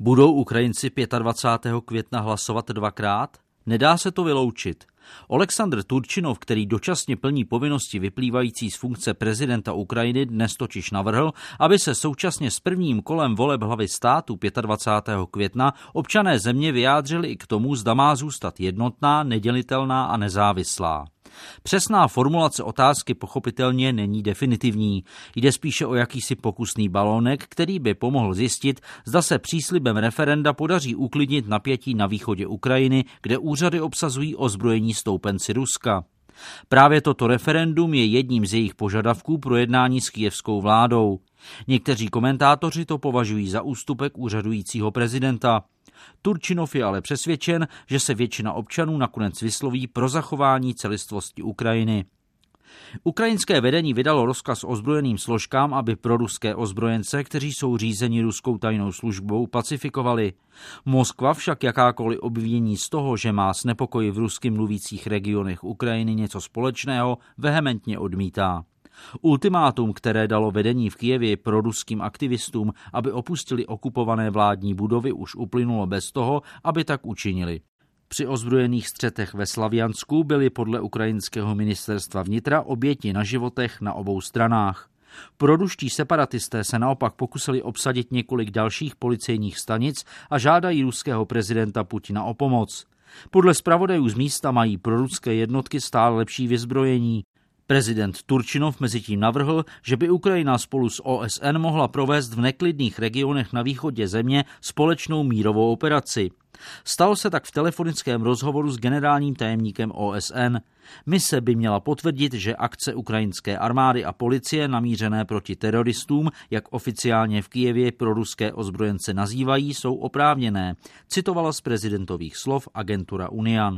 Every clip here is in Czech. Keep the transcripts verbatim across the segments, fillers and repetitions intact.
Budou Ukrajinci dvacátého pátého května hlasovat dvakrát? Nedá se to vyloučit. Oleksandr Turčinov, který dočasně plní povinnosti vyplývající z funkce prezidenta Ukrajiny, dnes totiž navrhl, aby se současně s prvním kolem voleb hlavy státu dvacátého pátého května občané země vyjádřili i k tomu, zda má zůstat jednotná, nedělitelná a nezávislá. Přesná formulace otázky pochopitelně není definitivní. Jde spíše o jakýsi pokusný balónek, který by pomohl zjistit, zda se příslibem referenda podaří uklidnit napětí na východě Ukrajiny, kde úřady obsazují ozbrojení stoupenci Ruska. Právě toto referendum je jedním z jejich požadavků pro jednání s kyjevskou vládou. Někteří komentátoři to považují za ústupek úřadujícího prezidenta. Turčinov je ale přesvědčen, že se většina občanů nakonec vysloví pro zachování celistvosti Ukrajiny. Ukrajinské vedení vydalo rozkaz ozbrojeným složkám, aby proruské ozbrojence, kteří jsou řízeni ruskou tajnou službou, pacifikovali. Moskva však jakákoliv obvinění z toho, že má s nepokoji v rusky mluvících regionech Ukrajiny něco společného, vehementně odmítá. Ultimátum, které dalo vedení v Kyjevě proruským aktivistům, aby opustili okupované vládní budovy, už uplynulo bez toho, aby tak učinili. Při ozbrojených střetech ve Slaviansku byly podle ukrajinského ministerstva vnitra oběti na životech na obou stranách. Proruští separatisté se naopak pokusili obsadit několik dalších policejních stanic a žádají ruského prezidenta Putina o pomoc. Podle zpravodajů z místa mají proruské jednotky stále lepší vyzbrojení. Prezident Turčinov mezitím navrhl, že by Ukrajina spolu s O S N mohla provést v neklidných regionech na východě země společnou mírovou operaci. Stalo se tak v telefonickém rozhovoru s generálním tajemníkem O S N. Mise by měla potvrdit, že akce ukrajinské armády a policie namířené proti teroristům, jak oficiálně v Kyjevě proruské ozbrojence nazývají, jsou oprávněné, citovala z prezidentových slov agentura Unian.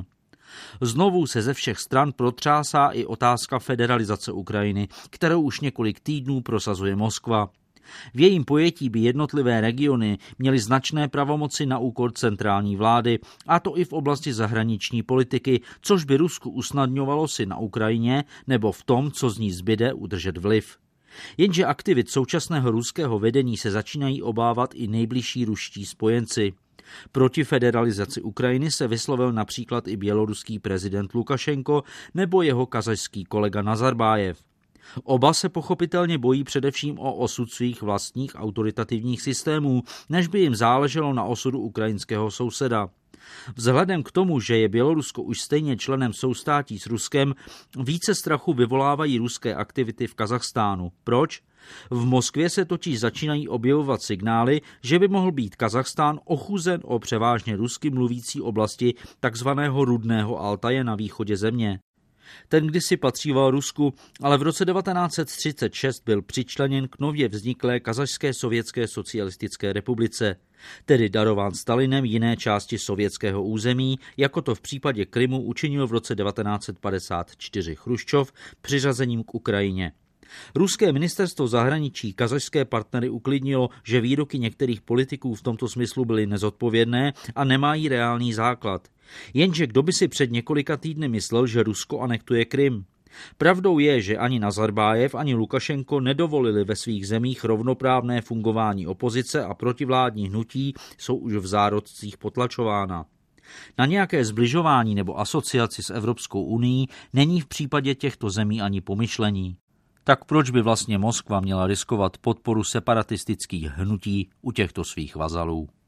Znovu se ze všech stran protřásá i otázka federalizace Ukrajiny, kterou už několik týdnů prosazuje Moskva. V jejím pojetí by jednotlivé regiony měly značné pravomoci na úkor centrální vlády, a to i v oblasti zahraniční politiky, což by Rusku usnadňovalo si na Ukrajině nebo v tom, co z ní zbyde, udržet vliv. Jenže aktivit současného ruského vedení se začínají obávat i nejbližší ruští spojenci. Proti federalizaci Ukrajiny se vyslovil například i běloruský prezident Lukašenko nebo jeho kazašský kolega Nazarbájev. Oba se pochopitelně bojí především o osud svých vlastních autoritativních systémů, než by jim záleželo na osudu ukrajinského souseda. Vzhledem k tomu, že je Bělorusko už stejně členem soustátí s Ruskem, více strachu vyvolávají ruské aktivity v Kazachstánu. Proč? V Moskvě se totiž začínají objevovat signály, že by mohl být Kazachstán ochuzen o převážně rusky mluvící oblasti takzvaného Rudného Altaje na východě země. Ten kdysi patříval Rusku, ale v roce devatenáct set třicet šest byl přičleněn k nově vzniklé Kazašské sovětské socialistické republice, tedy darován Stalinem jiné části sovětského území, jako to v případě Krymu učinil v roce devatenáct set padesát čtyři Chruščov přiřazením k Ukrajině. Ruské ministerstvo zahraničí kazašské partnery uklidnilo, že výroky některých politiků v tomto smyslu byly nezodpovědné a nemají reálný základ. Jenže kdo by si před několika týdny myslel, že Rusko anektuje Krym? Pravdou je, že ani Nazarbájev, ani Lukašenko nedovolili ve svých zemích rovnoprávné fungování opozice a protivládní hnutí jsou už v zárodcích potlačována. Na nějaké zbližování nebo asociaci s Evropskou unií není v případě těchto zemí ani pomyšlení. Tak proč by vlastně Moskva měla riskovat podporu separatistických hnutí u těchto svých vazalů?